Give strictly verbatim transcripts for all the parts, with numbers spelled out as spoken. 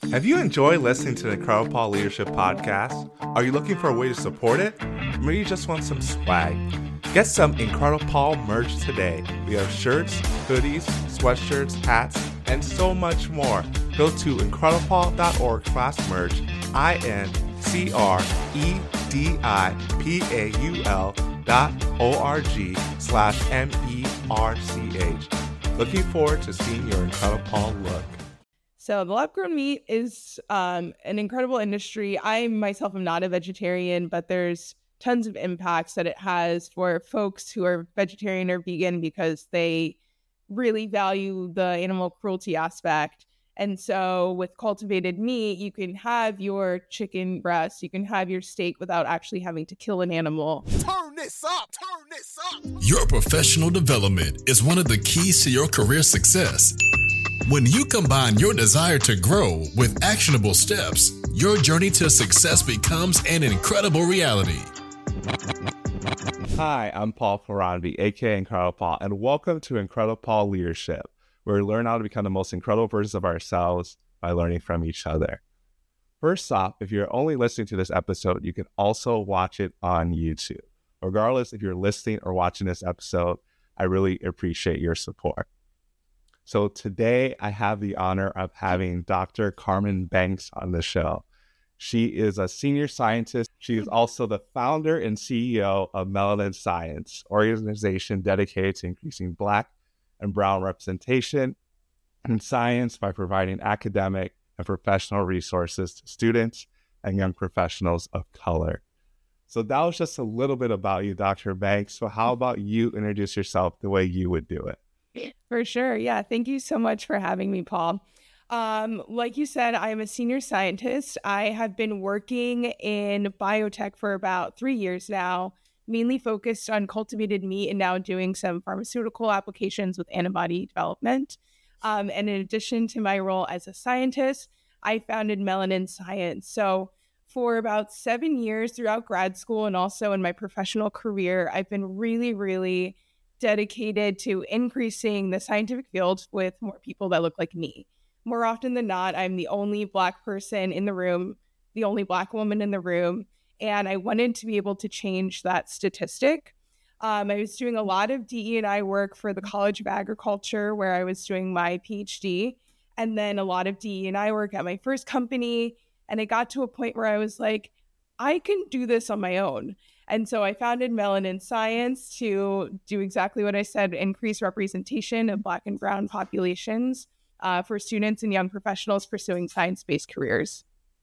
Have you enjoyed listening to the Incredible Paul Leadership Podcast? Are you looking for a way to support it? Maybe you just want some swag. Get some Incredible Paul merch today. We have shirts, hoodies, sweatshirts, hats, and so much more. Go to incrediblepaul.org slash merch, I N C R E D I P A U L dot O-R-G slash M E R C H. Looking forward to seeing your Incredible Paul look. So the lab-grown meat is um, an incredible industry. I myself am not a vegetarian, but there's tons of impacts that it has for folks who are vegetarian or vegan because they really value the animal cruelty aspect. And so with cultivated meat, you can have your chicken breast, you can have your steak without actually having to kill an animal. Turn this up, turn this up. Your professional development is one of the keys to your career success. When you combine your desire to grow with actionable steps, your journey to success becomes an incredible reality. Hi, I'm Paul Ferranvi, aka Incredible Paul, and welcome to Incredible Paul Leadership, where we learn how to become the most incredible versions of ourselves by learning from each other. First off, if you're only listening to this episode, you can also watch it on YouTube. Regardless if you're listening or watching this episode, I really appreciate your support. So today I have the honor of having Doctor Carmen Banks on the show. She is a senior scientist. She is also the founder and C E O of Melanin Science, an organization dedicated to increasing Black and Brown representation in science by providing academic and professional resources to students and young professionals of color. So that was just a little bit about you, Doctor Banks. So how about you introduce yourself the way you would do it? For sure. Yeah. Thank you so much for having me, Paul. Um, like you said, I am a senior scientist. I have been working in biotech for about three years now, mainly focused on cultivated meat and now doing some pharmaceutical applications with antibody development. Um, and in addition to my role as a scientist, I founded Melanin Science. So for about seven years throughout grad school and also in my professional career, I've been really, really dedicated to increasing the scientific field with more people that look like me. More often than not, I'm the only Black person in the room, the only Black woman in the room, and I wanted to be able to change that statistic. Um, I was doing a lot of D E and I work for the College of Agriculture, where I was doing my PhD, and then a lot of D E and I work at my first company, and it got to a point where I was like, I can do this on my own. And so I founded Melanin Science to do exactly what I said, increase representation of Black and Brown populations uh, for students and young professionals pursuing science-based careers.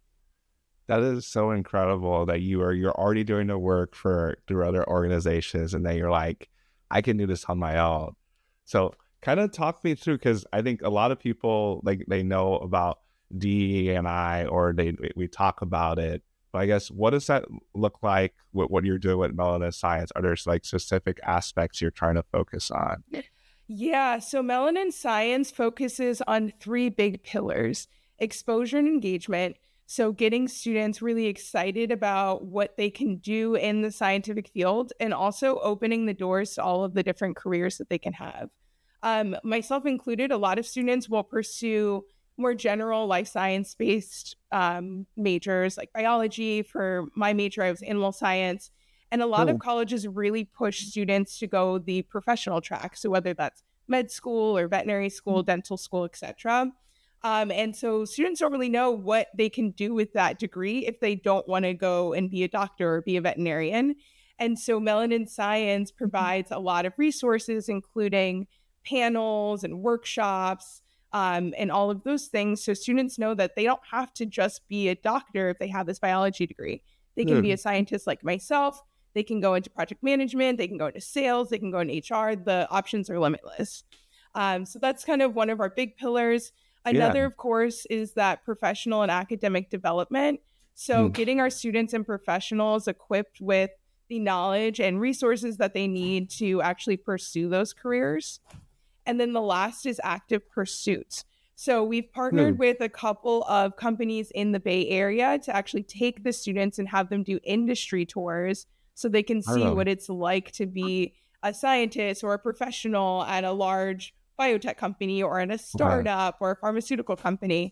That is so incredible that you are you're already doing the work for through other organizations, and then you're like, I can do this on my own. So kind of talk me through, because I think a lot of people like they know about D E and I, or they we talk about it. I guess, what does that look like, what, what you're doing with Melanin Science? Are there like specific aspects you're trying to focus on? Yeah, so Melanin Science focuses on three big pillars: exposure and engagement. So getting students really excited about what they can do in the scientific field, and also opening the doors to all of the different careers that they can have. Um, myself included, a lot of students will pursue more general life science-based um, majors like biology. For my major, I was animal science. And a lot oh. of colleges really push students to go the professional track. So whether that's med school or veterinary school, mm-hmm. dental school, et cetera. Um, and so students don't really know what they can do with that degree if they don't want to go and be a doctor or be a veterinarian. And so Melanin Science provides mm-hmm. a lot of resources, including panels and workshops, Um, and all of those things. So students know that they don't have to just be a doctor if they have this biology degree. They can mm. be a scientist like myself. They can go into project management. They can go into sales. They can go into H R. The options are limitless. Um, so that's kind of one of our big pillars. Another, yeah. of course, is that professional and academic development. So mm. getting our students and professionals equipped with the knowledge and resources that they need to actually pursue those careers. And then the last is active pursuits. So we've partnered mm. with a couple of companies in the Bay Area to actually take the students and have them do industry tours so they can see what it's like to be a scientist or a professional at a large biotech company or in a startup okay. or a pharmaceutical company.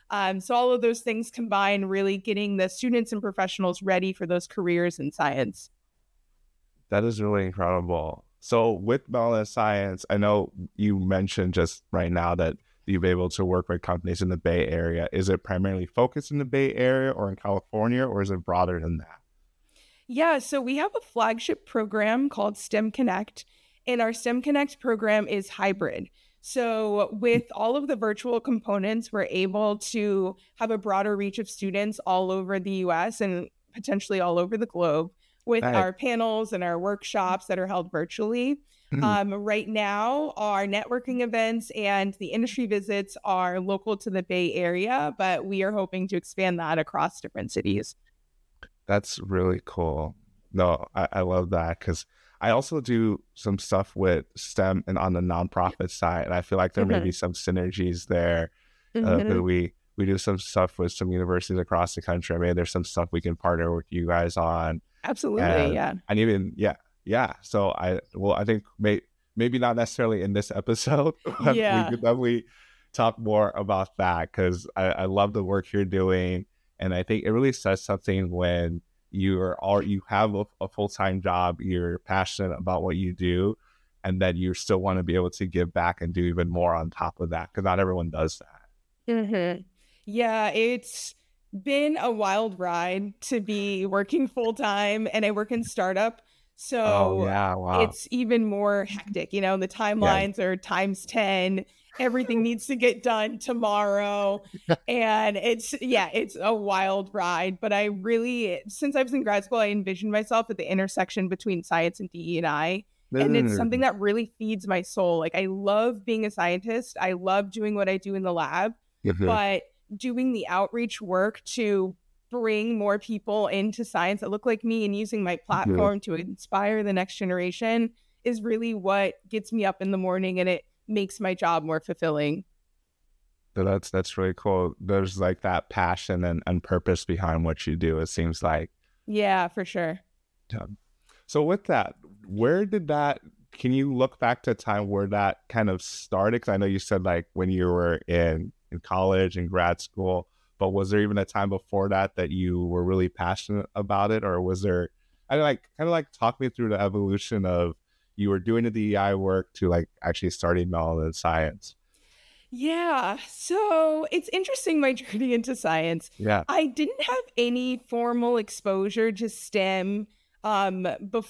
Um, so all of those things combine, really getting the students and professionals ready for those careers in science. That is really incredible. So with Melanin Science, I know you mentioned just right now that you've been able to work with companies in the Bay Area. Is it primarily focused in the Bay Area or in California, or is it broader than that? Yeah, so we have a flagship program called STEM Connect, and our STEM Connect program is hybrid. So with all of the virtual components, we're able to have a broader reach of students all over the U S and potentially all over the globe with Right. our panels and our workshops that are held virtually. Um, right now, our networking events and the industry visits are local to the Bay Area, but we are hoping to expand that across different cities. That's really cool. No, I, I love that, because I also do some stuff with STEM and on the nonprofit side, and I feel like there may Mhm. be some synergies there. Uh, Mhm. that we we do some stuff with some universities across the country. I mean, there's some stuff we can partner with you guys on, Absolutely, and yeah. and even yeah, yeah. So I well, I think may, maybe not necessarily in this episode, but we Yeah. could definitely talk more about that, because I, I love the work you're doing, and I think it really says something when you're all you have a, a full-time job, you're passionate about what you do, and that you still want to be able to give back and do even more on top of that, because not everyone does that. hmm Yeah, it's been a wild ride to be working full time, and I work in startup. Oh So yeah, wow. it's even more hectic. You know, the Yeah. timelines are times ten. Everything needs to get done tomorrow. And it's, yeah, it's a wild ride. But I really, since I was in grad school, I envisioned myself at the intersection between science and D E and I. And it's something that really feeds my soul. Like, I love being a scientist. I love doing what I do in the lab, but doing the outreach work to bring more people into science that look like me and using my platform to inspire the next generation is really what gets me up in the morning, and it makes my job more fulfilling. So that's that's really cool. There's like that passion and, and purpose behind what you do, it seems like. Yeah, for sure. Yeah. So with that, where did that, can you look back to a time where that kind of started? Because I know you said like when you were in, in college and grad school, but was there even a time before that that you were really passionate about it? Or was there, I don't like, kind of like talk me through the evolution of you were doing the D E I work to like actually starting Melanin Science. Yeah. So it's interesting, my journey into science. Yeah. I didn't have any formal exposure to STEM um,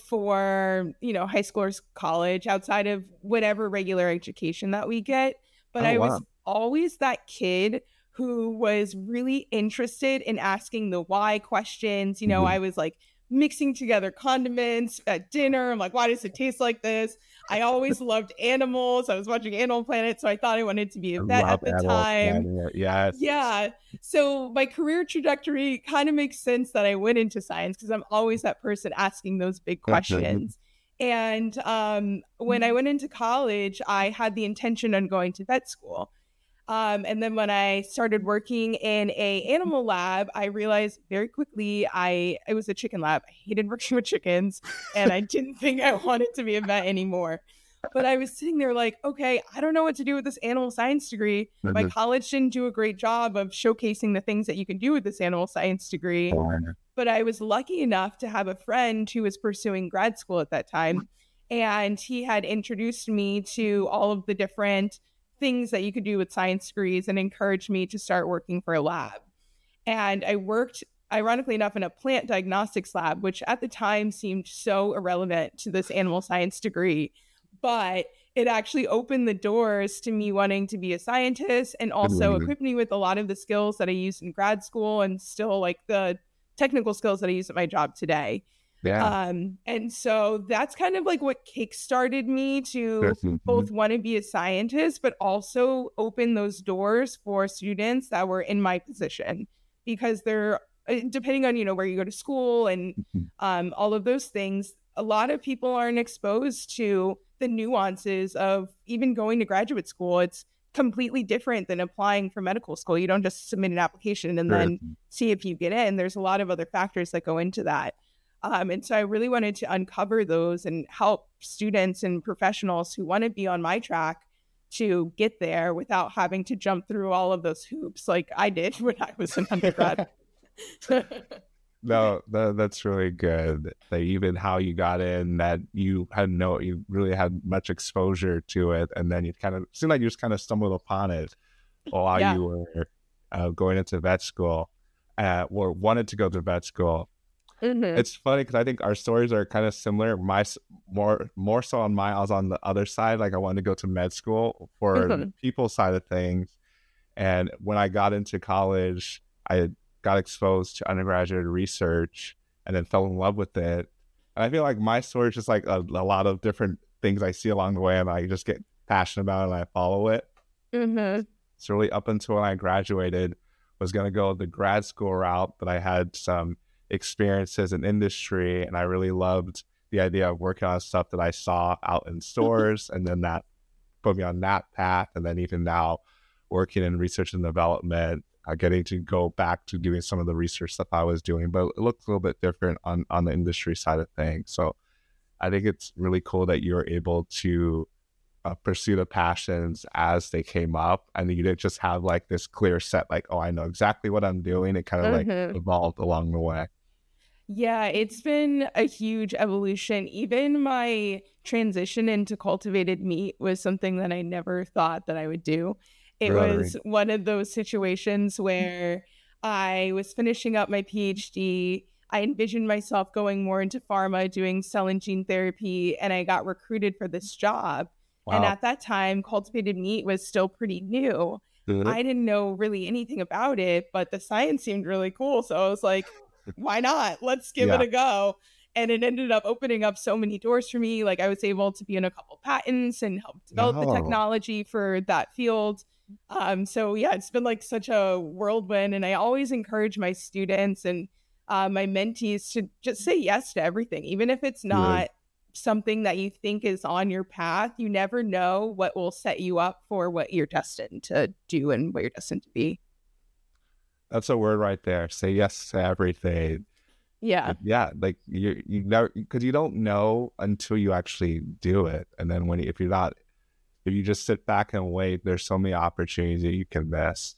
before, you know, high school or s- college, outside of whatever regular education that we get. But Oh, I wow. was always that kid who was really interested in asking the why questions. You know, Mhm. I was like mixing together condiments at dinner. I'm like, why does it taste like this? I always loved animals. I was watching Animal Planet, so I thought I wanted to be I a vet love at the Animal time. Planet. Yes. Yeah. So my career trajectory kind of makes sense that I went into science because I'm always that person asking those big questions. And um, when I went into college, I had the intention on going to vet school. Um, and then when I started working in a animal lab, I realized very quickly I it was a chicken lab. I hated working with chickens, and I didn't think I wanted to be a vet anymore. But I was sitting there like, okay, I don't know what to do with this animal science degree. My Mhm. college didn't do a great job of showcasing the things that you can do with this animal science degree. But I was lucky enough to have a friend who was pursuing grad school at that time. And he had introduced me to all of the different things that you could do with science degrees and encouraged me to start working for a lab. And I worked, ironically enough, in a plant diagnostics lab, which at the time seemed so irrelevant to this animal science degree. But it actually opened the doors to me wanting to be a scientist, and also Mhm. equipped me with a lot of the skills that I used in grad school and still like the technical skills that I use at my job today. Yeah. Um, and so that's kind of like what kickstarted me to Mhm. both want to be a scientist, but also open those doors for students that were in my position, because they're uh, depending on, you know, where you go to school and Mhm. um, all of those things, a lot of people aren't exposed to the nuances of even going to graduate school. It's completely different than applying for medical school. You don't just submit an application and Sure. then see if you get in. There's a lot of other factors that go into that. Um, and so I really wanted to uncover those and help students and professionals who want to be on my track to get there without having to jump through all of those hoops like I did when I was an undergrad. No, that, that's really good. That even how you got in, that you had no, you really had much exposure to it, and then you kind of seemed like you just kind of stumbled upon it while Yeah. you were uh, going into vet school, uh, or wanted to go to vet school. Mhm. It's funny because I think our stories are kind of similar. My s- more more so on my, I was on the other side. Like I wanted to go to med school for the Mhm. people side of things, and when I got into college, I got exposed to undergraduate research and then fell in love with it. And I feel like my story is just like a, a lot of different things I see along the way, and I just get passionate about it and I follow it. Mhm. So really up until when I graduated, was going to go the grad school route, but I had some experiences in industry, and I really loved the idea of working on stuff that I saw out in stores, and then that put me on that path. And then even now, working in research and development, uh, getting to go back to doing some of the research stuff I was doing, but it looks a little bit different on, on the industry side of things. So I think it's really cool that you're able to uh, pursue the passions as they came up, and you didn't just have like this clear set, like, oh, I know exactly what I'm doing. It kind of like Mhm. evolved along the way. Yeah, it's been a huge evolution. Even my transition into cultivated meat was something that I never thought that I would do. It Really? was one of those situations where I was finishing up my PhD. I envisioned myself going more into pharma, doing cell and gene therapy, and I got recruited for this job. And Wow. at that time, cultivated meat was still pretty new. Good. I didn't know really anything about it, but the science seemed really cool. So I was like, why not? Let's give it Yeah. a go. And it ended up opening up so many doors for me. Like I was able to be in a couple patents and help develop the No. technology for that field. Um, so yeah, it's been like such a whirlwind. And I always encourage my students and uh, my mentees to just say yes to everything, even if it's not something that you think is on your path. You never know what will set you up for what you're destined to do and what you're destined to be. That's a word right there. Say yes to everything. Yeah. Yeah, like you you never, because you don't know until you actually do it. And then when if you're not, if you just sit back and wait, there's so many opportunities that you can miss.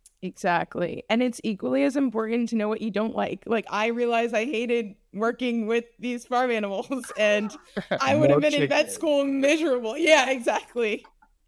Exactly. And it's equally as important to know what you don't like. Like I realized I hated working with these farm animals and I would No have been in vet chicken. school miserable. Yeah, exactly.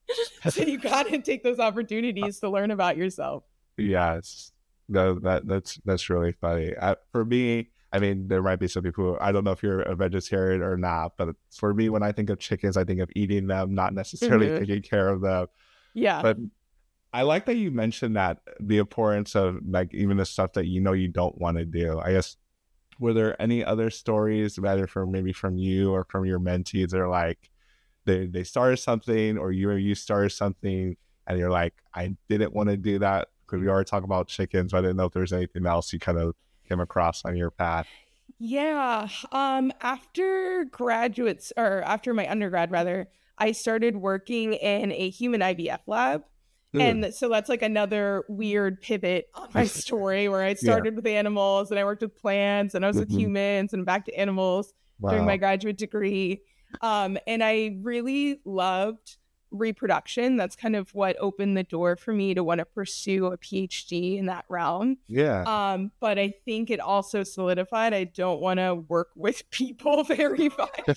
So you got to take those opportunities to learn about yourself. Yes, no, that that's that's really funny. I, for me, I mean, there might be some people who, I don't know if you're a vegetarian or not, but for me, when I think of chickens, I think of eating them, not necessarily Mhm. taking care of them. Yeah. But I like that you mentioned that the importance of like even the stuff that you know you don't want to do. I guess, were there any other stories, either from maybe from you or from your mentees, that are like they they started something, or you or you started something, and you're like, I didn't want to do that, because we already talked about chickens, but I didn't know if there's anything else you kind of came across on your path. Yeah. Um, after graduates or after my undergrad rather, I started working in a human I V F lab. And so that's like another weird pivot on my story where I Yeah. started with animals and I worked with plants and I was with Mhm. humans and back to animals during my Wow. graduate degree. Um, and I really loved reproduction. That's kind of what opened the door for me to want to pursue a PhD in that realm. Yeah. Um, but I think it also solidified I don't want to work with people very much.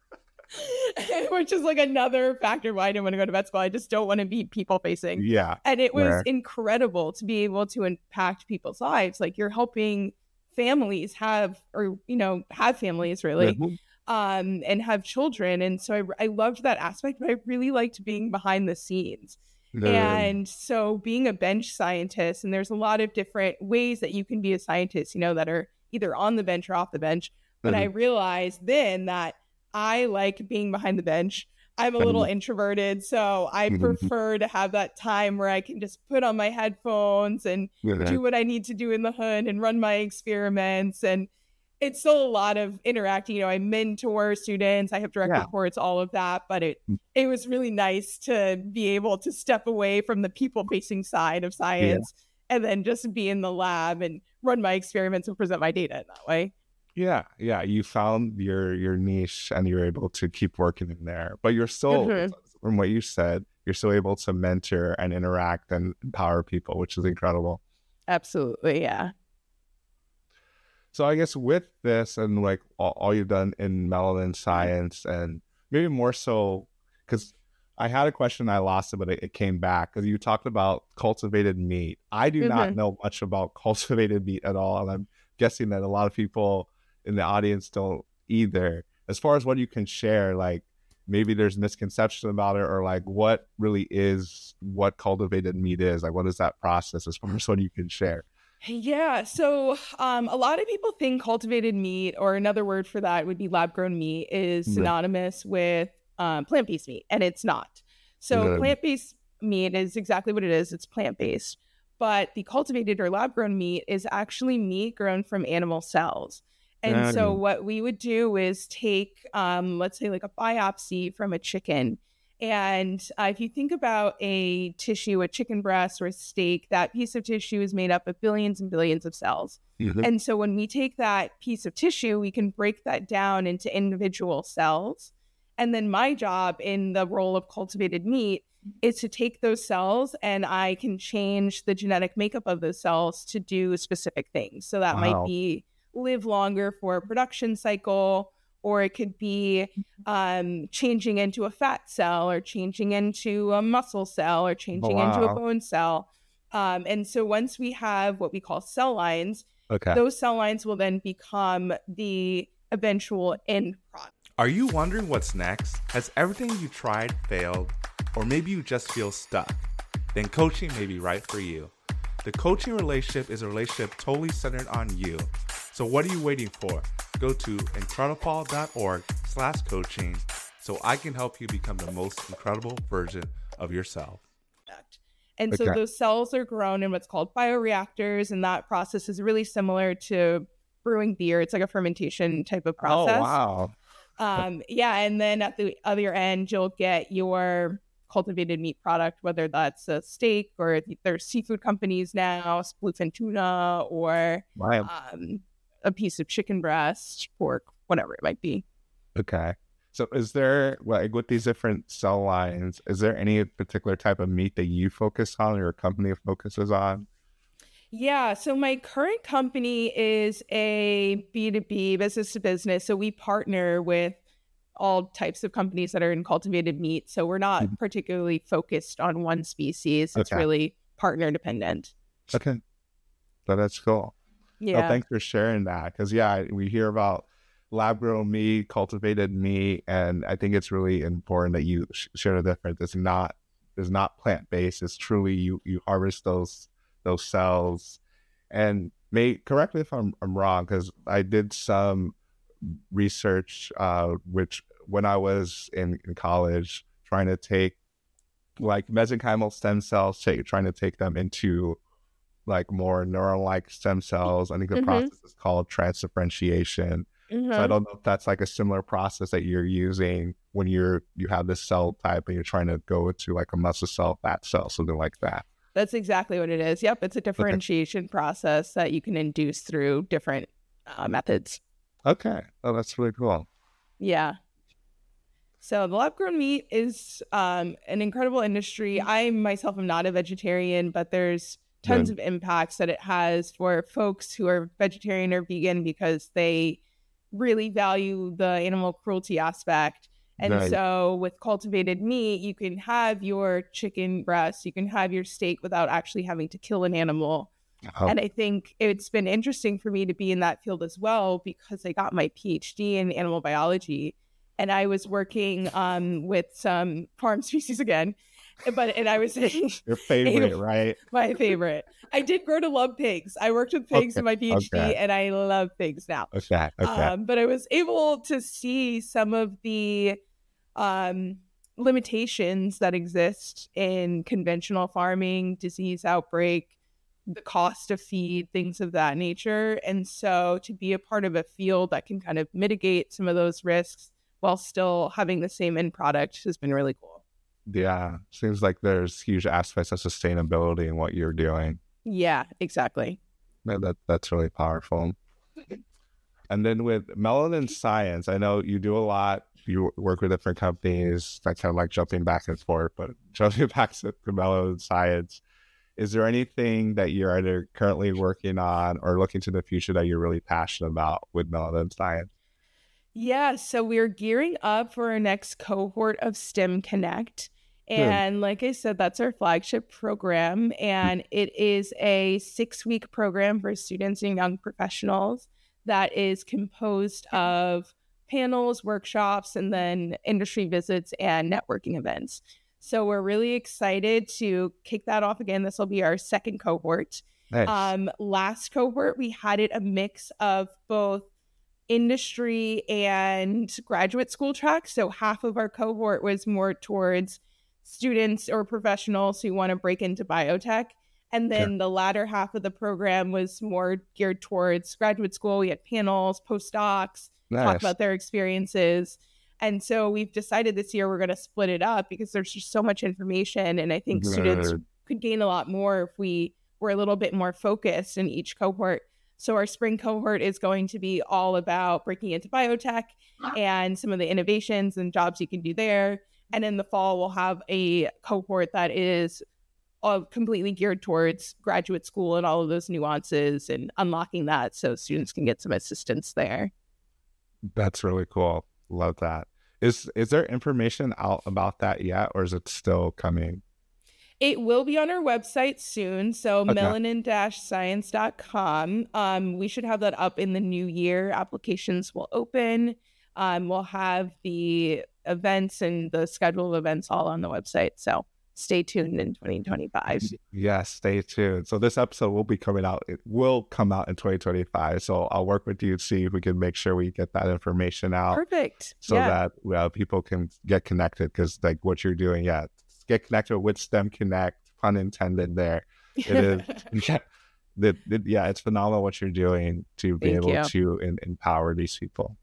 Which is like another factor why I didn't want to go to vet school. I just don't want to be people facing. Yeah. And it was Fair. incredible to be able to impact people's lives. Like you're helping families have, or, you know, have families really, Mhm. um, and have children. And so I, I loved that aspect, but I really liked being behind the scenes. And so being a bench scientist, and there's a lot of different ways that you can be a scientist, you know, that are either on the bench or off the bench. But I realized then that I like being behind the bench. I'm a little introverted, so I prefer to have that time where I can just put on my headphones and do what I need to do in the hood and run my experiments. And it's still a lot of interacting. You know, I mentor students, I have direct Yeah. reports, all of that. But it it was really nice to be able to step away from the people-facing side of science and then just be in the lab and run my experiments and present my data in that way. Yeah, yeah. You found your your niche and you're able to keep working in there. But you're still, Mhm. from what you said, you're still able to mentor and interact and empower people, which is incredible. Absolutely. Yeah. So I guess with this and like all, all you've done in melanin science, and maybe more so, because I had a question, I lost it, but it, it came back because you talked about cultivated meat. I do mm-hmm. not know much about cultivated meat at all, and I'm guessing that a lot of people in the audience don't either. As far as what you can share, like maybe there's misconception about it, or like what really is what cultivated meat is, like what is that process as far as what you can share? Yeah, so um, a lot of people think cultivated meat, or another word for that would be lab-grown meat, is synonymous mm-hmm. with um, plant-based meat, and it's not. So mm-hmm. plant-based meat is exactly what it is. It's plant-based. But the cultivated or lab-grown meat is actually meat grown from animal cells. And mm-hmm. so what we would do is take, um, let's say, like a biopsy from a chicken. And uh, if you think about a tissue, a chicken breast or a steak, that piece of tissue is made up of billions and billions of cells. Mm-hmm. And so when we take that piece of tissue, we can break that down into individual cells. And then my job in the role of cultivated meat is to take those cells, and I can change the genetic makeup of those cells to do specific things. So that wow. might be live longer for a production cycle, or it could be um, changing into a fat cell, or changing into a muscle cell, or changing oh, wow. into a bone cell. Um, and so once we have what we call cell lines, okay. those cell lines will then become the eventual end product. Are you wondering what's next? Has everything you tried failed? Or maybe you just feel stuck? Then coaching may be right for you. The coaching relationship is a relationship totally centered on you. So what are you waiting for? Go to incredipol.org slash coaching so I can help you become the most incredible version of yourself. And okay. so those cells are grown in what's called bioreactors, and that process is really similar to brewing beer. It's like a fermentation type of process. Oh, wow. Um, yeah, and then at the other end, you'll get your cultivated meat product, whether that's a steak, or there's seafood companies now, bluefin tuna, or wow. um, a piece of chicken breast, pork, whatever it might be. Okay. So is there, like with these different cell lines, is there any particular type of meat that you focus on or your company focuses on? Yeah. So my current company is a B two B, business to business. So we partner with all types of companies that are in cultivated meat. So we're not mm-hmm. particularly focused on one species. It's okay. really partner dependent. Okay. So that's cool. Yeah. Oh, thanks for sharing that. Because, yeah, we hear about lab-grown meat, cultivated meat, and I think it's really important that you sh- share the difference. It's not, it's not plant-based. It's truly you you harvest those those cells. And may correct me if I'm, I'm wrong, because I did some research, uh, which when I was in, in college, trying to take like mesenchymal stem cells, take, trying to take them into like more neuron-like stem cells. I think the mm-hmm. process is called transdifferentiation. Mm-hmm. So I don't know if that's like a similar process that you're using when you're you have this cell type and you're trying to go into like a muscle cell, fat cell, something like that. That's exactly what it is. Yep, it's a differentiation okay. process that you can induce through different uh, methods. Okay. Oh, that's really cool. Yeah. So the lab-grown meat is um, an incredible industry. I myself am not a vegetarian, but there's tons Good. of impacts that it has for folks who are vegetarian or vegan because they really value the animal cruelty aspect. And right. so with cultivated meat, you can have your chicken breast, you can have your steak without actually having to kill an animal. Oh. And I think it's been interesting for me to be in that field as well, because I got my PhD in animal biology and I was working um, with some farm species again. But and I was your favorite, a, right? My favorite. I did grow to love pigs. I worked with pigs okay. in my PhD, okay. and I love pigs now. Okay, okay. Um, but I was able to see some of the um, limitations that exist in conventional farming, disease outbreak, the cost of feed, things of that nature. And so, to be a part of a field that can kind of mitigate some of those risks while still having the same end product has been really cool. Yeah, seems like there's huge aspects of sustainability in what you're doing. Yeah, exactly. Yeah, that that's really powerful. And then with Melanin Science, I know you do a lot you work with different companies, that kind of like jumping back and forth, but jumping back to Melanin Science, is there anything that you're either currently working on or looking to the future that you're really passionate about with Melanin Science? Yeah, so we're gearing up for our next cohort of STEM Connect. And like I said, that's our flagship program. And it is a six-week program for students and young professionals that is composed of panels, workshops, and then industry visits and networking events. So we're really excited to kick that off again. This will be our second cohort. Nice. Um, last cohort, we had it a mix of both industry and graduate school tracks. So half of our cohort was more towards students or professionals who want to break into biotech. And then sure. the latter half of the program was more geared towards graduate school. We had panels, postdocs, nice. talk about their experiences. And so we've decided this year we're going to split it up because there's just so much information. And I think Good. students could gain a lot more if we were a little bit more focused in each cohort. So our spring cohort is going to be all about breaking into biotech and some of the innovations and jobs you can do there. And in the fall, we'll have a cohort that is all completely geared towards graduate school and all of those nuances and unlocking that so students can get some assistance there. That's really cool. Love that. Is is there information out about that yet, or is it still coming? It will be on our website soon. So okay. melanin dash science dot com. Um, we should have that up in the new year. Applications will open. Um, we'll have the events and the schedule of events all on the website. So stay tuned in twenty twenty-five. Yes, stay tuned. So this episode will be coming out. It will come out in twenty twenty-five. So I'll work with you to see if we can make sure we get that information out. Perfect. So yeah. that well, people can get connected, because like what you're doing, yeah, get connected with STEM Connect, pun intended there. It is, yeah, the, the, yeah, it's phenomenal what you're doing to be Thank able you. to in, empower these people.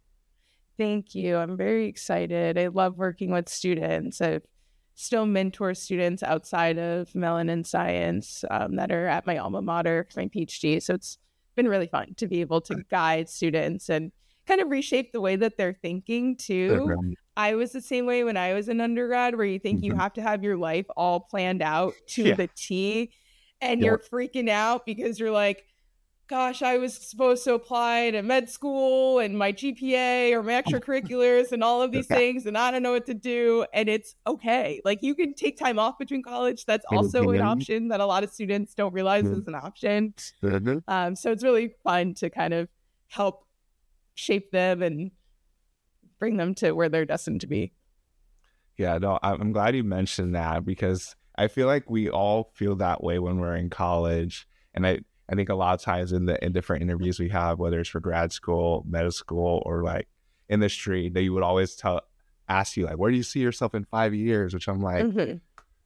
Thank you. I'm very excited. I love working with students. I still mentor students outside of Melanin Science um, that are at my alma mater for my PhD. So it's been really fun to be able to guide students and kind of reshape the way that they're thinking too. Mm-hmm. I was the same way when I was an undergrad, where you think mm-hmm. you have to have your life all planned out to yeah. the T, and yeah. you're freaking out because you're like, gosh, I was supposed to apply to med school and my G P A or my extracurriculars and all of these things, and I don't know what to do. And it's okay. Like, you can take time off between college. That's also an option that a lot of students don't realize is an option. Um, so it's really fun to kind of help shape them and bring them to where they're destined to be. Yeah, no, I'm glad you mentioned that, because I feel like we all feel that way when we're in college. And I, I think a lot of times in the in different interviews we have, whether it's for grad school, med school, or like industry, they would always tell, ask you like, where do you see yourself in five years? Which I'm like, mm-hmm.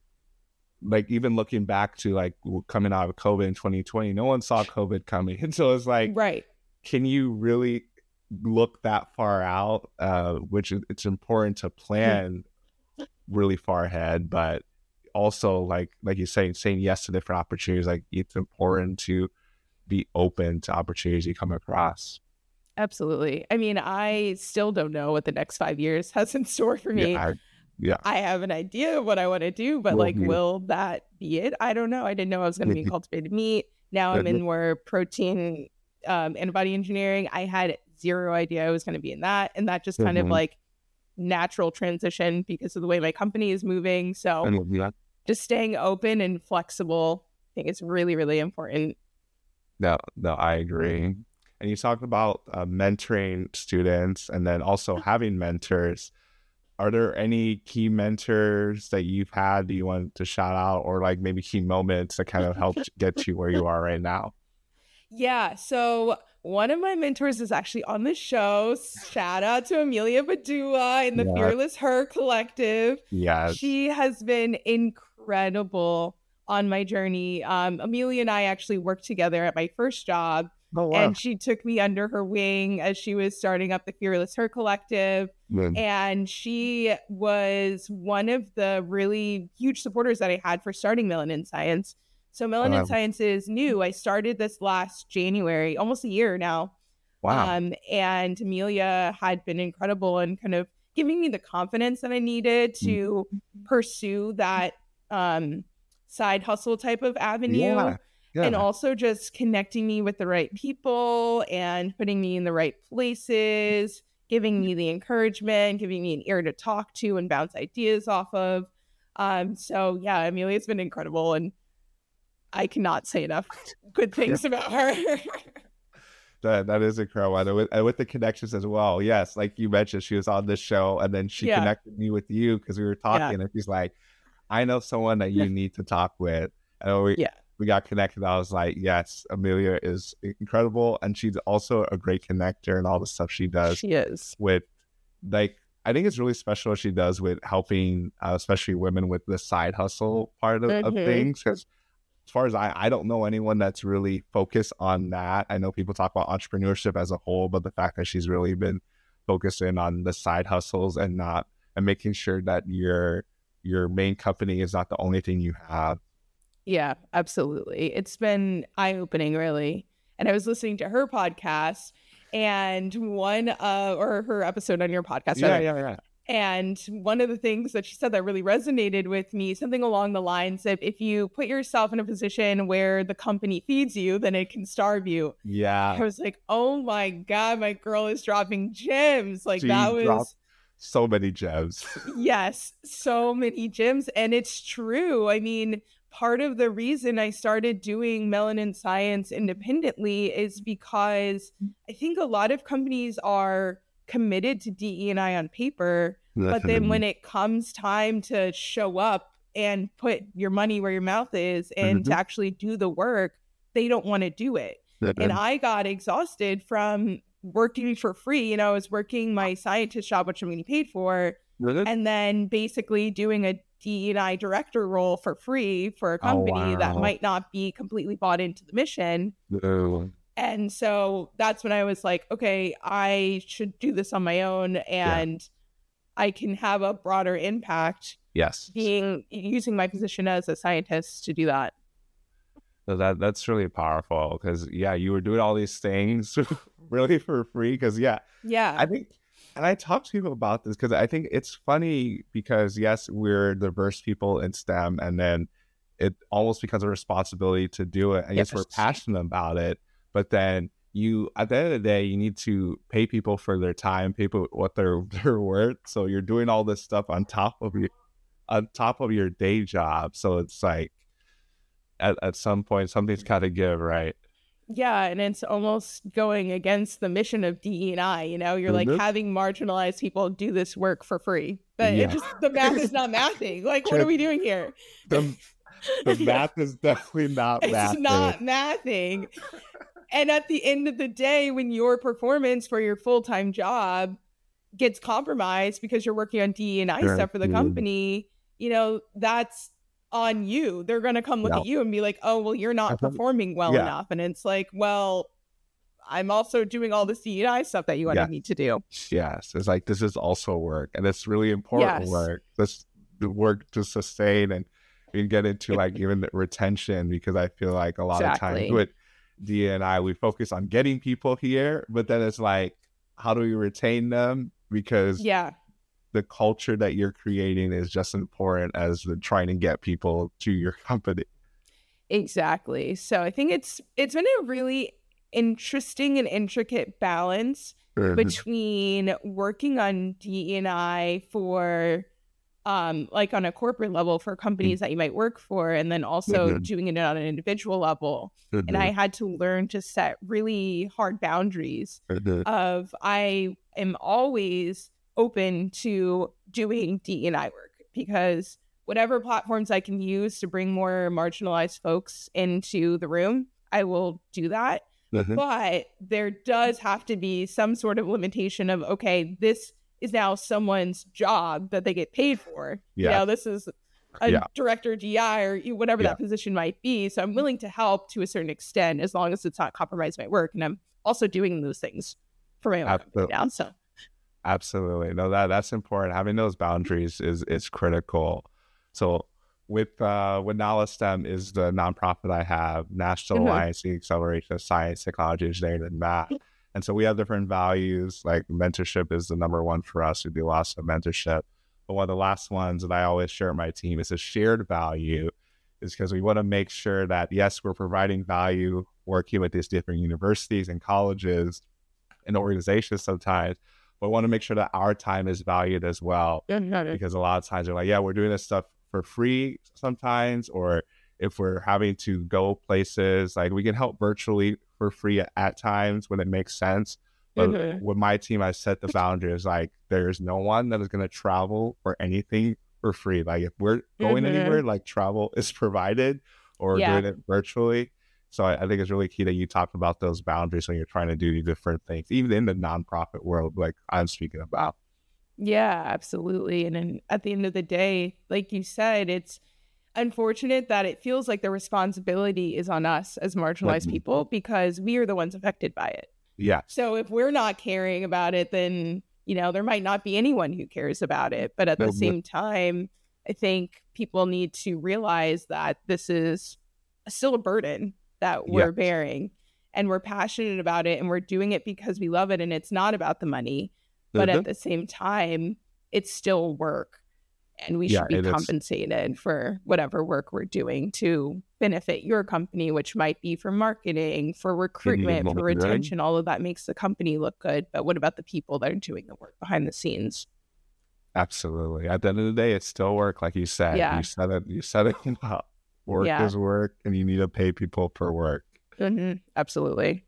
like even looking back to like coming out of COVID in twenty twenty, no one saw COVID coming. And so it's like, right. Can you really look that far out? Uh, which it's important to plan really far ahead, but also like like you say, saying yes to different opportunities. Like, it's important to be open to opportunities you come across. Absolutely. I mean, I still don't know what the next five years has in store for me. Yeah, I, yeah. I have an idea of what I want to do, but well, like, yeah. will that be it? I don't know. I didn't know I was going to be in cultivated meat. Now I'm in more protein um, antibody engineering. I had zero idea I was going to be in that, and that just kind mm-hmm. of like natural transition because of the way my company is moving. So yeah. just staying open and flexible, I think it's really, really important. No, no, I agree. And you talked about uh, mentoring students and then also having mentors. Are there any key mentors that you've had that you want to shout out, or like maybe key moments that kind of helped get you where you are right now? Yeah. So one of my mentors is actually on the show. Shout out to Amelia Badua in the yes. Fearless Her Collective. Yes. She has been incredible on my journey. Um, Amelia and I actually worked together at my first job. Oh, wow. And she took me under her wing as she was starting up the Fearless Her Collective. Mm. And she was one of the really huge supporters that I had for starting Melanin Science. So Melanin um, Science is new. I started this last January, almost a year now. Wow. Um, and Amelia had been incredible in kind of giving me the confidence that I needed to mm-hmm. pursue that um, side hustle type of avenue. Yeah. Yeah. And also just connecting me with the right people and putting me in the right places, giving me the encouragement, giving me an ear to talk to and bounce ideas off of. Um, so yeah, Amelia's been incredible, and I cannot say enough good things yeah. about her. that that is incredible. And with, and with the connections as well. Yes, like you mentioned, she was on this show, and then she yeah. connected me with you because we were talking, yeah. and she's like, I know someone that you yeah. need to talk with. And we, yeah. we got connected. I was like, yes, Amelia is incredible. And she's also a great connector and all the stuff she does. She is. With, like, I think it's really special what she does with helping, uh, especially women with the side hustle part of, mm-hmm. of things. Because as far as I, I don't know anyone that's really focused on that. I know people talk about entrepreneurship as a whole, but the fact that she's really been focusing on the side hustles and not, and making sure that your, your main company is not the only thing you have. Yeah, absolutely. It's been eye-opening, really. And I was listening to her podcast and one uh or her episode on your podcast. Yeah, rather. yeah, yeah. And one of the things that she said that really resonated with me, something along the lines of, if you put yourself in a position where the company feeds you, then it can starve you. Yeah. I was like, oh my God, my girl is dropping gems. Like she that was so many gems. Yes, so many gems. And it's true. I mean, part of the reason I started doing Melanin Science independently is because I think a lot of companies are committed to D E and I on paper, Definitely. But then when it comes time to show up and put your money where your mouth is and mm-hmm. to actually do the work, they don't want to do it. Definitely. And I got exhausted from working for free. You know, I was working my scientist job, which I'm getting paid for, mm-hmm. and then basically doing a D E and I director role for free for a company oh, wow. that might not be completely bought into the mission. Oh. And so that's when I was like, okay, I should do this on my own, and yeah. I can have a broader impact. Yes. Being using my position as a scientist to do that. So that that's really powerful because yeah, you were doing all these things really for free because yeah. Yeah. I think And I talk to people about this because I think it's funny because, yes, we're diverse people in STEM, and then it almost becomes a responsibility to do it. And yes, we're passionate about it. But then you, at the end of the day, you need to pay people for their time, pay people what they're, they're worth. So you're doing all this stuff on top of your, on top of your day job. So it's like at, at some point, something's got to give, right? Yeah, and it's almost going against the mission of D E and I, you know, you're mm-hmm. like having marginalized people do this work for free. But yeah. it just, the math is not mathing. Like, what are we doing here? The, the math is definitely not it's mathing. It's not mathing. And at the end of the day, when your performance for your full-time job gets compromised because you're working on D E and I sure. stuff for the company, you know, that's on you. They're going to come look yeah. at you and be like, oh, well, you're not performing well yeah. enough. And it's like, well, I'm also doing all this D E and I stuff that you wanted yes. me to do. Yes. It's like, this is also work, and it's really important yes. work. This work to sustain, and we can get into like even the retention, because I feel like a lot exactly. of times with D E and I, we focus on getting people here, but then it's like, how do we retain them? Because yeah. the culture that you're creating is just as important as the trying to get people to your company. Exactly. So I think it's it's been a really interesting and intricate balance mm-hmm. between working on D E and I for um like on a corporate level for companies mm-hmm. that you might work for, and then also mm-hmm. doing it on an individual level. Mm-hmm. And I had to learn to set really hard boundaries mm-hmm. of I am always open to doing D E and I work, because whatever platforms I can use to bring more marginalized folks into the room, I will do that. Mm-hmm. But there does have to be some sort of limitation of, okay, this is now someone's job that they get paid for. Yeah. You know, this is a yeah. director D I or whatever yeah. that position might be. So I'm willing to help to a certain extent, as long as it's not compromising my work. And I'm also doing those things for my own company now. So absolutely. No, that that's important. Having those boundaries is is critical. So with uh with Knowledge STEM is the nonprofit I have, National mm-hmm. Alliance for the Acceleration of Science, Technology, Engineering, and Math. And so we have different values. Like mentorship is the number one for us. We do lots of mentorship. But one of the last ones that I always share with my team is a shared value, is because we want to make sure that, yes, we're providing value working with these different universities and colleges and organizations sometimes, but we want to make sure that our time is valued as well. Because a lot of times they're like, yeah, we're doing this stuff for free sometimes, or if we're having to go places, like we can help virtually for free at, at times when it makes sense. But mm-hmm. with my team, I set the boundaries, like there's no one that is going to travel for anything for free. Like if we're going mm-hmm. anywhere, like travel is provided, or yeah. doing it virtually. So I, I think it's really key that you talk about those boundaries when you're trying to do different things, even in the nonprofit world, like I'm speaking about. Yeah, absolutely. And then at the end of the day, like you said, it's unfortunate that it feels like the responsibility is on us as marginalized mm-hmm. people, because we are the ones affected by it. Yeah. So if we're not caring about it, then, you know, there might not be anyone who cares about it. But at the mm-hmm. same time, I think people need to realize that this is still a burden that we're yeah. bearing, and we're passionate about it, and we're doing it because we love it. And it's not about the money, but mm-hmm. at the same time, it's still work. And we yeah, should be compensated is. for whatever work we're doing to benefit your company, which might be for marketing, for recruitment, for retention. All of that makes the company look good. But what about the people that are doing the work behind the scenes? Absolutely. At the end of the day, it's still work, like you said. Yeah. You said it. You said it. Work yeah. is work, and you need to pay people per work. Mm-hmm. Absolutely.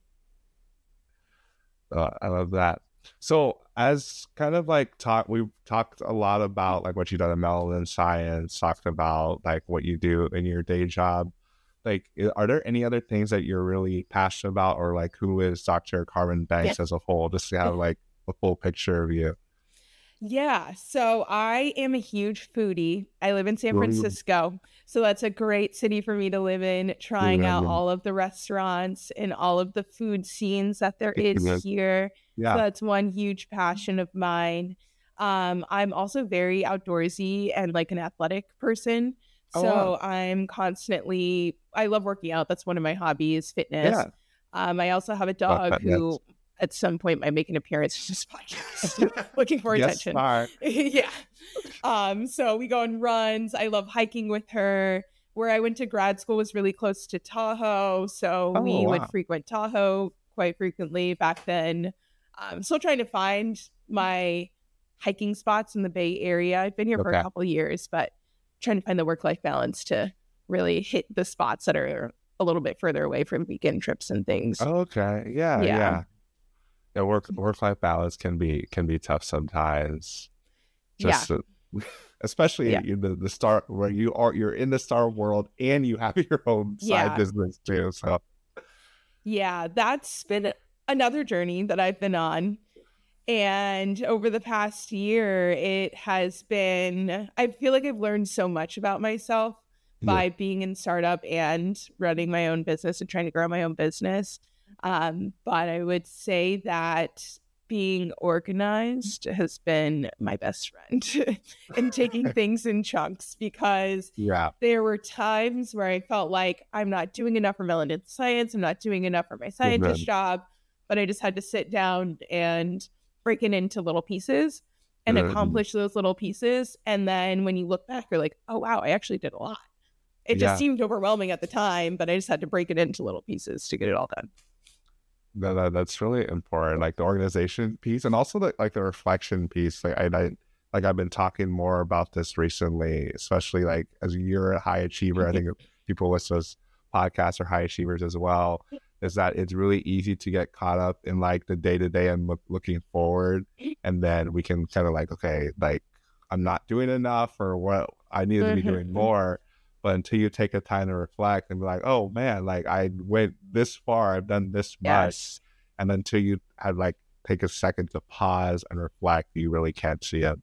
Uh, I love that. So as kind of like talk, we've talked a lot about like what you've done in Melanin Science, talked about like what you do in your day job. Like, are there any other things that you're really passionate about, or like who is Doctor Carmen Banks yeah. as a whole, just to have like a full picture of you? Yeah, so I am a huge foodie. I live in San Francisco, so that's a great city for me to live in, trying yeah, out yeah. all of the restaurants and all of the food scenes that there is yeah. here. Yeah. So that's one huge passion of mine. Um, I'm also very outdoorsy and like an athletic person. So oh, wow. I'm constantly, I love working out. That's one of my hobbies, fitness. Yeah. Um, I also have a dog who... Yes. At some point might make an appearance in this podcast. Looking for yes, attention. yeah. Um, so we go on runs. I love hiking with her. Where I went to grad school was really close to Tahoe. So oh, we wow. would frequent Tahoe quite frequently back then. I'm still trying to find my hiking spots in the Bay Area. I've been here okay. for a couple of years, but trying to find the work-life balance to really hit the spots that are a little bit further away from weekend trips and things. Okay. Yeah. Yeah. yeah. Yeah, work work life balance can be can be tough sometimes. Just yeah, to, especially yeah. in the, the star where you are you're in the star world and you have your own side yeah. business too. So yeah, that's been another journey that I've been on. And over the past year, it has been, I feel like I've learned so much about myself by yeah. being in startup and running my own business and trying to grow my own business. Um, but I would say that being organized has been my best friend and taking things in chunks, because yeah. there were times where I felt like I'm not doing enough for Melanin Science. I'm not doing enough for my scientist mm-hmm. job, but I just had to sit down and break it into little pieces and mm-hmm. accomplish those little pieces. And then when you look back, you're like, oh, wow, I actually did a lot. It just yeah. seemed overwhelming at the time, but I just had to break it into little pieces to get it all done. No, no, that's really important. Like the organization piece, and also the like the reflection piece. Like I, I, like I've been talking more about this recently, especially like as you're a high achiever. I think people listen to this podcast are high achievers as well. Is that it's really easy to get caught up in like the day to day and look, looking forward, and then we can kind of like, okay, like I'm not doing enough, or what I need to be doing more. But until you take a time to reflect and be like, oh man, like I went this far, I've done this much. Yes. And until you had like take a second to pause and reflect, you really can't see it.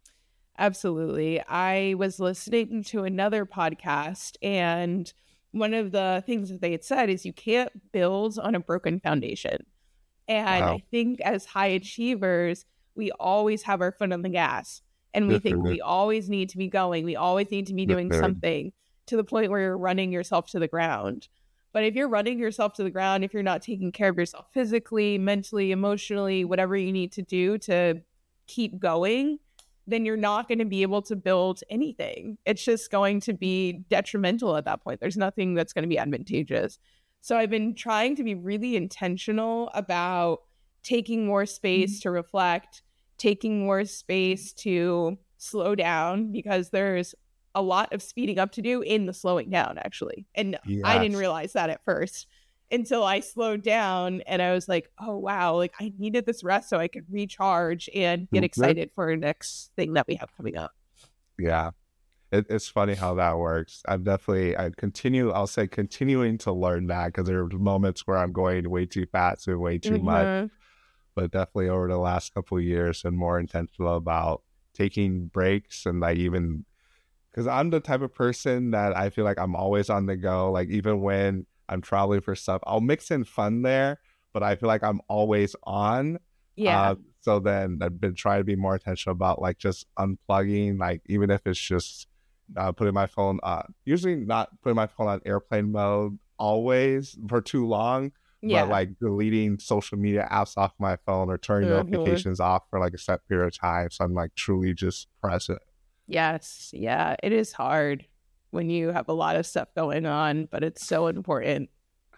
Absolutely. I was listening to another podcast, and one of the things that they had said is you can't build on a broken foundation. And wow. I think as high achievers, we always have our foot on the gas. And we think we always need to be going. We always need to be doing something, to the point where you're running yourself to the ground. But if you're running yourself to the ground, if you're not taking care of yourself physically, mentally, emotionally, whatever you need to do to keep going, then you're not going to be able to build anything. It's just going to be detrimental at that point. There's nothing that's going to be advantageous. So I've been trying to be really intentional about taking more space mm-hmm. to reflect, taking more space to slow down, because there's a lot of speeding up to do in the slowing down, actually. And yes. I didn't realize that at first until I slowed down and I was like, oh, wow, like I needed this rest so I could recharge and get excited for the next thing that we have coming up. Yeah. It, it's funny how that works. I'm definitely, I continue, I'll say continuing to learn that, because there are moments where I'm going way too fast and way too mm-hmm. much. But definitely over the last couple of years, I'm more intentional about taking breaks, and like even, because I'm the type of person that I feel like I'm always on the go. Like even when I'm traveling for stuff, I'll mix in fun there, but I feel like I'm always on. Yeah. Uh, so then I've been trying to be more intentional about like just unplugging, like even if it's just uh, putting my phone on, usually not putting my phone on airplane mode always for too long, yeah. but like deleting social media apps off my phone or turning mm-hmm. notifications off for like a set period of time. So I'm like truly just present. Yes. Yeah. It is hard when you have a lot of stuff going on, but it's so important.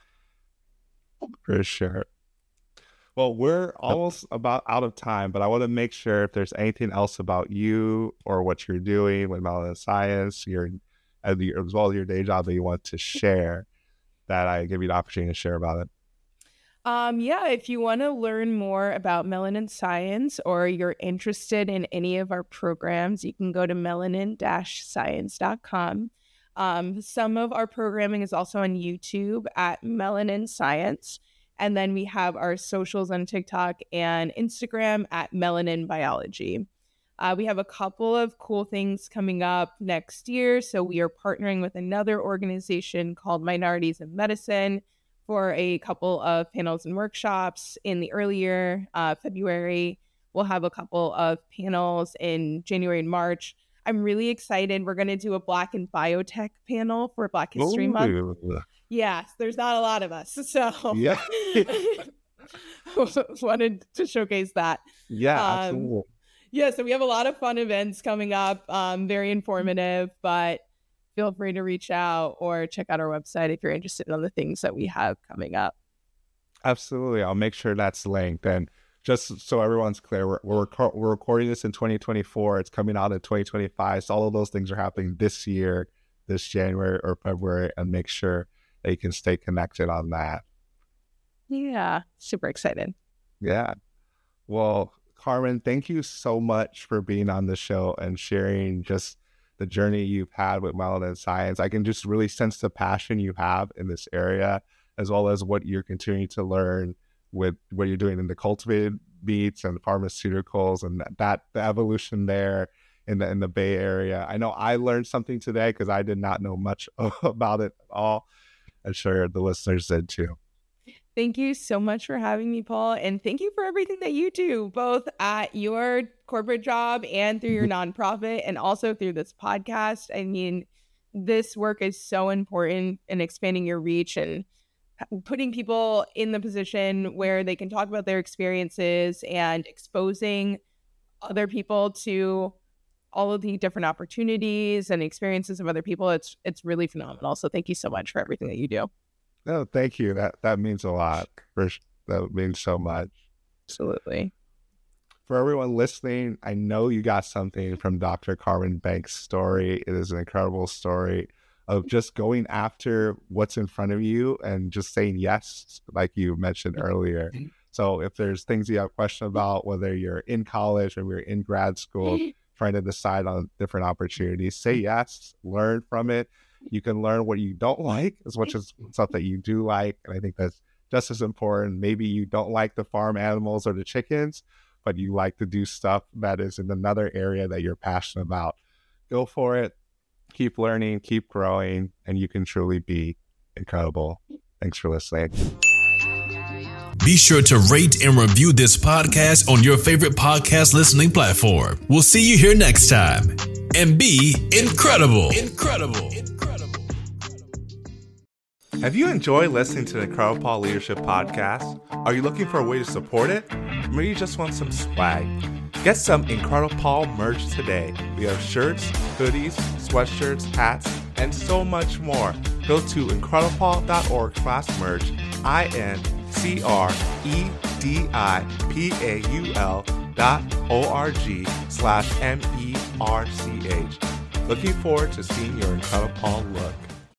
For sure. Well, we're almost about out of time, but I want to make sure if there's anything else about you or what you're doing with Melanin Science, your, as well as your day job that you want to share, that I give you the opportunity to share about it. Um, yeah, if you want to learn more about Melanin Science, or you're interested in any of our programs, you can go to melanin dash science dot com. Um, some of our programming is also on YouTube at Melanin Science. And then we have our socials on TikTok and Instagram at Melanin Biology. Uh, we have a couple of cool things coming up next year. So we are partnering with another organization called Minorities in Medicine for a couple of panels and workshops in the early year, uh, February. We'll have a couple of panels in January and March. I'm really excited. We're going to do a Black in Biotech panel for Black History Ooh. Month. Yes, there's not a lot of us. So yeah. wanted to showcase that. Yeah, um, absolutely. Yeah, so we have a lot of fun events coming up, um, very informative, but feel free to reach out or check out our website if you're interested in the things that we have coming up. Absolutely. I'll make sure that's linked. And just so everyone's clear, we're, we're, rec- we're recording this in twenty twenty-four. It's coming out in twenty twenty-five. So all of those things are happening this year, this January or February, and make sure that you can stay connected on that. Yeah, super excited. Yeah. Well, Carmen, thank you so much for being on the show and sharing just the journey you've had with Melanin Science. I can just really sense the passion you have in this area, as well as what you're continuing to learn with what you're doing in the cultivated meats and pharmaceuticals, and that, that the evolution there in the in the Bay Area. I know I learned something today because I did not know much about it at all. I'm sure the listeners did too. Thank you so much for having me, Paul. And thank you for everything that you do, both at your corporate job and through your nonprofit, and also through this podcast. I mean, this work is so important in expanding your reach and putting people in the position where they can talk about their experiences and exposing other people to all of the different opportunities and experiences of other people. It's it's really phenomenal. So thank you so much for everything that you do. No, thank you. That that means a lot. That means so much. Absolutely. For everyone listening, I know you got something from Doctor Carmen Banks' story. It is an incredible story of just going after what's in front of you and just saying yes, like you mentioned earlier. So if there's things you have questions about, whether you're in college or you're in grad school, trying to decide on different opportunities, say yes, learn from it. You can learn what you don't like as much as stuff that you do like. And I think that's just as important. Maybe you don't like the farm animals or the chickens, but you like to do stuff that is in another area that you're passionate about. Go for it. Keep learning, keep growing, and you can truly be incredible. Thanks for listening. Be sure to rate and review this podcast on your favorite podcast listening platform. We'll see you here next time. And be incredible. Incredible. Incredible. If you enjoy listening to the Incredible Paul Leadership Podcast, are you looking for a way to support it? Maybe you just want some swag. Get some Incredible Paul merch today. We have shirts, hoodies, sweatshirts, hats, and so much more. Go to incrediblepaul.org slash merch, I N C R E D I P A U L dot O-R-G slash M E R C H. Looking forward to seeing your Incredible Paul look.